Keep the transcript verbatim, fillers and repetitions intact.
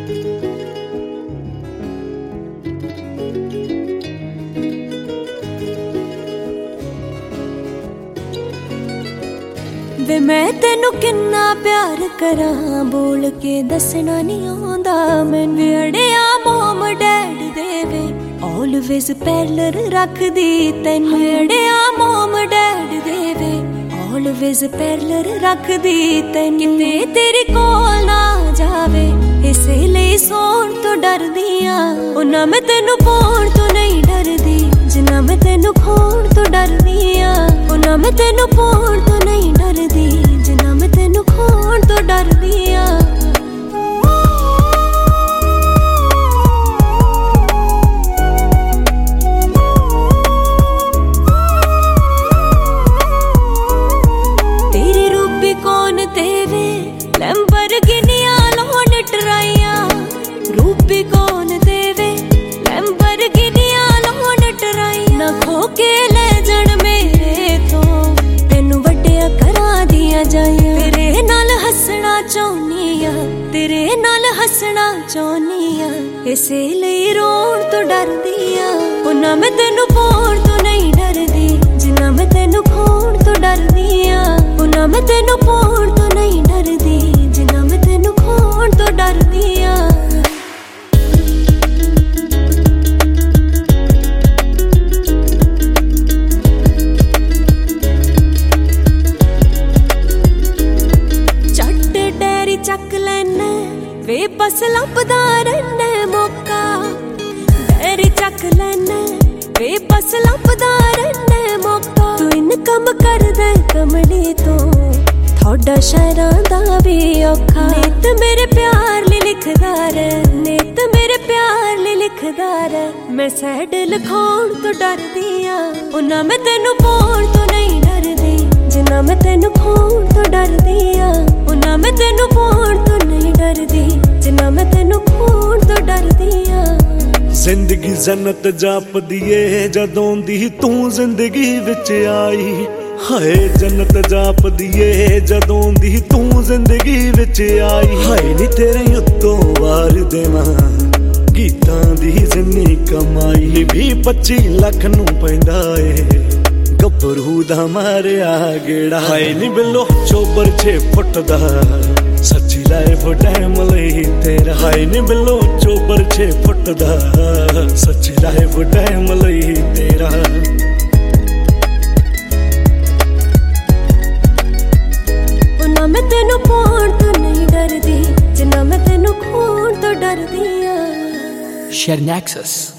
वे मैं तेनू किन्ना प्यार करा बोल के दसना नहीं आंदा मैनू अड़िया मोम डैड देवे ऑलवेज पैरलर रख दी तैनू अड़िया मोम डैड देवे ऑलवेज पैरलर रख दी तैनू किते तेरे कोल ना जावे इसे लिए सोण तो डरदी आ उन्ना मैं तेनू पाउण तो नहीं डरदी जिन्ना मैं तेनू खोण तो डरदी आ उन्ना मैं तेनू पाउण तो नहीं डरदी जिन्ना मैं तेनू खोण तो डरदी आ तेरी रूपी कौन तेवे लैम्बोर्गिनिया लोन टराइया रूपी कौन तेवे लैम्बोर्गिनिया लोन टराइया ना खो के ले जण मेरे तो तेनू वड्डिया करा दिया जाइया तेरे नाल हसना चाहनी आ तेरे नाल हसना चाहनी आ इसे लिए रोण तो डरदी आ उन्ना मैं तेनू पाउण तो नहीं डरदी जिन्ना मैं तेनू खोण तो डरदी आ उन्ना मैं तेनू पाउण तो नहीं डरदी जिन्ना मैं तेनू खोण तो डरदी आ चक लैना वे बस लभदा रहना मौका डैरी चक लैना वे बस लभदा रहना मौका तू इनकम कर दे कमली तो थोड़ा शहरां दा भी औखा नित मेरे प्यार ली लिखदा रे नित मेरे प्यार ली लिखदा रे मैं सैड लिखाउण तो डरदी आ उन्ना मैं तेनू पाउण तो नहीं डरदी जिन्ना मैं तेनू खोण तो डरदी आ उन्ना मैं तेनू पाउण तो नहीं डरदी जिन्ना मैं तेनू खोण तो डरदी आ जिंदगी जन्नत जापदी ए जदों दी तू जिंदगी विच आई हाय जन्नत जापदी ए जदों दी तू जिंदगी विच आई हाय नी तेरे उत्तों वार देवां गीतां दी जिन्नी कमाई भी पच्ची लख नूं पैंदा ए गभरू दा मारिया गेड़ा हाय नी बिलो चोबर छे फुट दा सच्ची लाइफ टाइम लई तेरा हाय नी बिलो चोबर छे फुट दा सच्ची लाइफ टाइम लई तेरा उन्ना मैं तेनू पाउण तो नहीं डरदी जिन्ना मैं तेनू खोण तो डरदी आ Sharing Access